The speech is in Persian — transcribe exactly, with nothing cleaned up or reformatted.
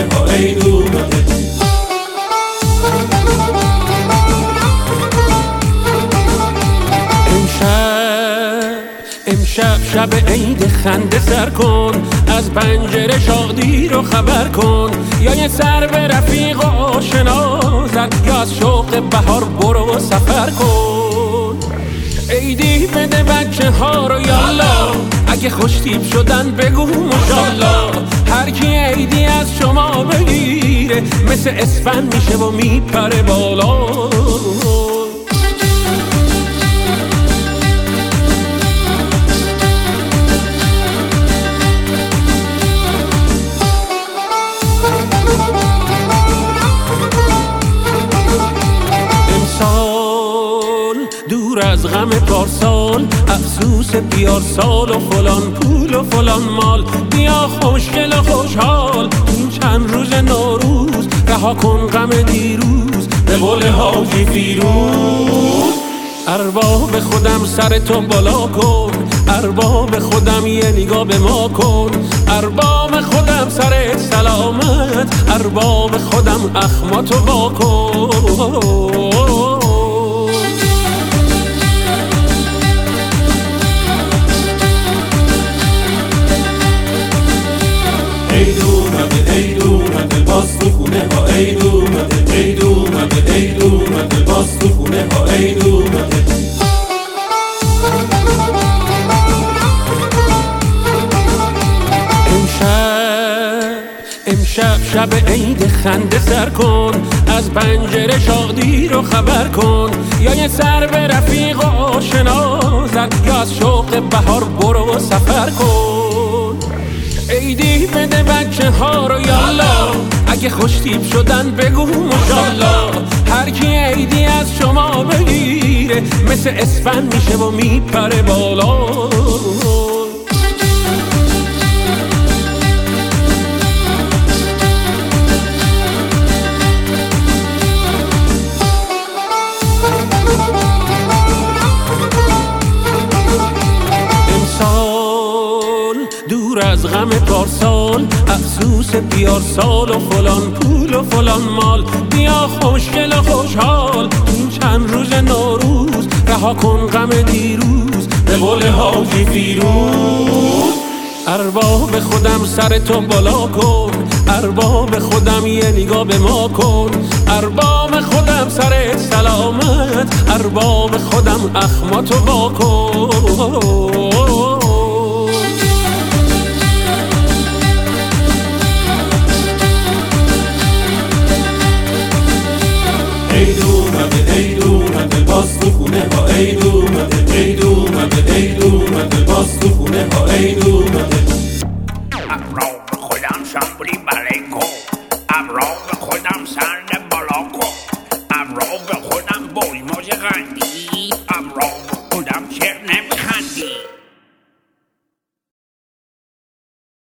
ها عید اومده. امشب شب عید خنده سر کن، از پنجره شادی رو خبر کن، یا یه سر به رفیق و آشنا زد، یا از شوق بهار برو سفر کن. عیدی بده بچه ها رو یالا، اگه خوشتیپ شدن بگو ماشالله. هر کی عیدی از شما بگیره مثل اسفند میشه و میپره بالا. دور از غم پارسال، افسوس بیار سال و فلان پول و فلان مال، بیا خوشگل و خوشحال این چند روز نوروز، رها کن غم دیروز به قول حاجی فیروز. ارباب خودم سر تو بالا کن، ارباب خودم یه نگاه به ما کن، ارباب خودم سر سلامت، ارباب خودم اخماتو وا کن. عید اومده عید اومده باز تو خونه ها عید اومده. عید اومده عید اومده باز تو خونه ها عید اومده. امشب امشب شب عید خنده سر کن، از پنجره شادی رو خبر کن، یا یه سر به رفیق و آشنا زد، یا از شوق بهار برو سفر کن. عیدی بده بچه ها رو یالا، اگه خوشتیپ شدن بگو ماشالله. هر کی عیدی از شما بگیره مثل اسفند میشه و میپره بالا. دور از غم پارسال، افسوس بیار سال و فلان پول و فلان مال، بیا خوشگل و خوشحال این چند روز نوروز، رها کن غم دیروز به قول حاجی فیروز. ارباب خودم سر تو بالا کن، ارباب خودم یه نگاه به ما کن، ارباب خودم سر سلامت، ارباب خودم اخماتو وا کن. عید اومده عید اومده باز تو خونه ها عید اومده. عید اومده عید اومده باز تو خونه ها عید اومده. ابرام خودم شامبولی برای کن، ابرام خودم سرد بالا کن، ابرام خودم بوی موج غنی،